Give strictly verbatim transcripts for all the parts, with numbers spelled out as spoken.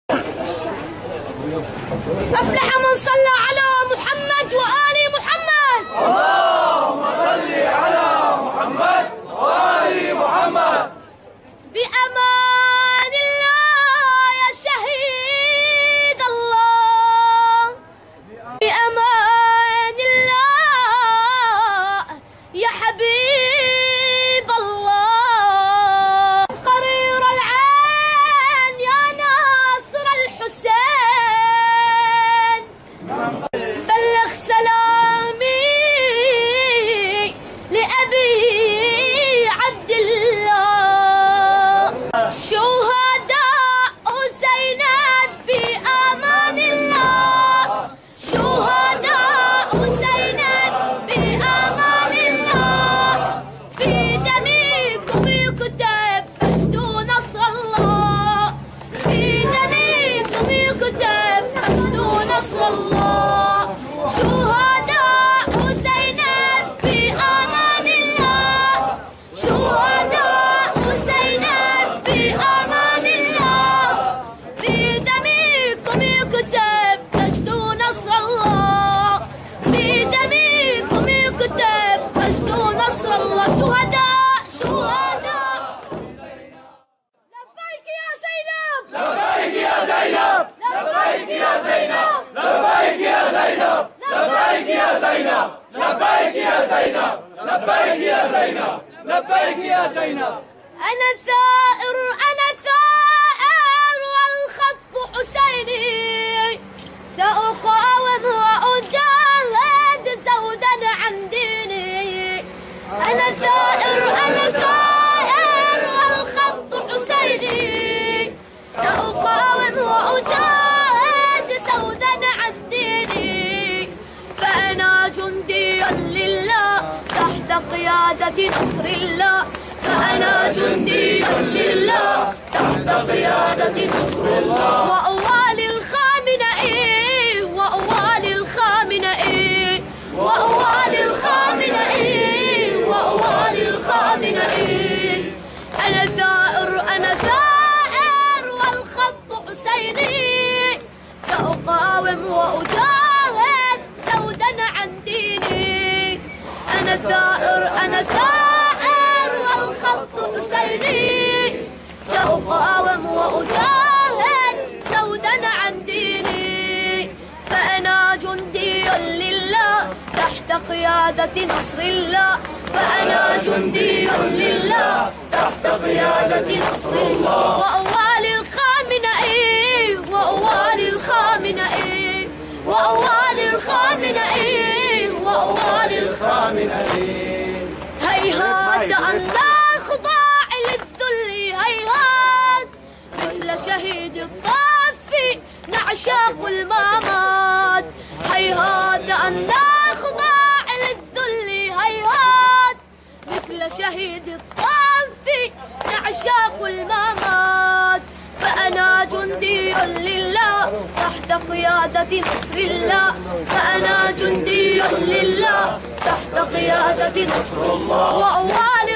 أفلح من صلى على محمد وآل محمد. اللهم صل على محمد وآل محمد. بأمان الله يا شهيد الله، بأمان الله يا حبيب الله. قرير العين يا ناصر الحسين، بلغ سلامي لأبي عبد الله. شهداء زينب بأمان الله، شهداء زينب بأمان الله. في دمكم يكتب فاشدوا نصر الله، في دمكم يكتب فاشدوا نصر الله. شهداء زينب بأمان الله، شهداء زينب بأمان الله. في دمكم يكتب فاشدوا نصر الله، في دمكم يكتب فاشدوا نصر الله. شهداء شهداء. لبيك يا زينب، لبيك يا زينب، لبيك يا زينب، لبيك يا زينب، لبيك يا زينب، لبيك يا زينب، لبيك يا زينب، لبيك يا زينب. أنا ثائر أنا ثائر والخط حسيني، سأقاوم وأجاهد زودا عن ديني. أنا ثائر أنا ثائر والخط حسيني، سأقاوم وأجاهد زودا عن ديني. فأنا جندي لله تحت قيادة نصر الله، فأنا جندي لله تحت قيادة نصر الله. وأوالي الخامنئي وأوالي الخامنئي وأوالي الخامنئي وأوالي الخامنئي. أنا ثائر أنا ثائر والخط حسيني، سأقاوم وأجاهد زودا عن ديني. أنا ثائر أنا ثائر والخط حسيني، سأقاوم وأجاهد زودا عن ديني. فأنا جندي لله تحت قيادة نصر الله، فأنا جندي لله تحت قيادة نصر الله. وأوالي الخامنئي وأوالي الخامنئي وأوالي الخامنئي وأوالي الخامنئي. هيهات أن نخضع للذل، هيهات مثل شهيد الطافي نعشاق الممات. هيهات أن نخضع للذل، هيهات مثل شهيد الطافي نعشاق الممات. فأنا جندي لله تحت قيادة نصر الله، فأنا جندي لله تحت قيادة نصر الله. وأوالي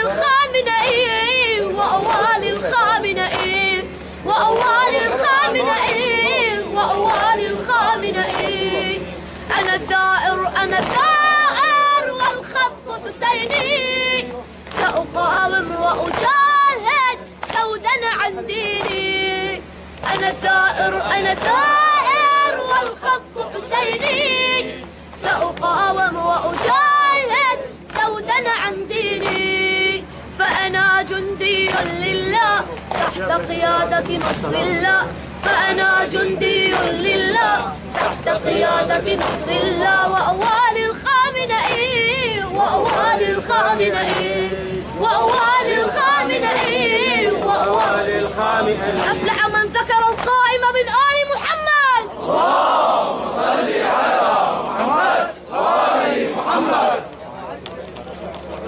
الخامنئي وأوالي الخامنئي وأوالي الخامنئي وأوالي الخامنئي. أنا ثائر أنا ثائر والخط حسيني، سأقاوم وأجاهد زودا عن ديني. أنا ثائر أنا ثائر والخط حسيني، سأقاوم وأجاهد زودا عن ديني. فأنا جندي لله تحت قيادة نصر الله، فأنا جندي لله تحت قيادة نصر الله. وأوالي الخامنئي وأوالي الخامنئي وأوالي الخامنئي وأوالي الخامنئي. أفلح من ذكر القائم من آل محمد.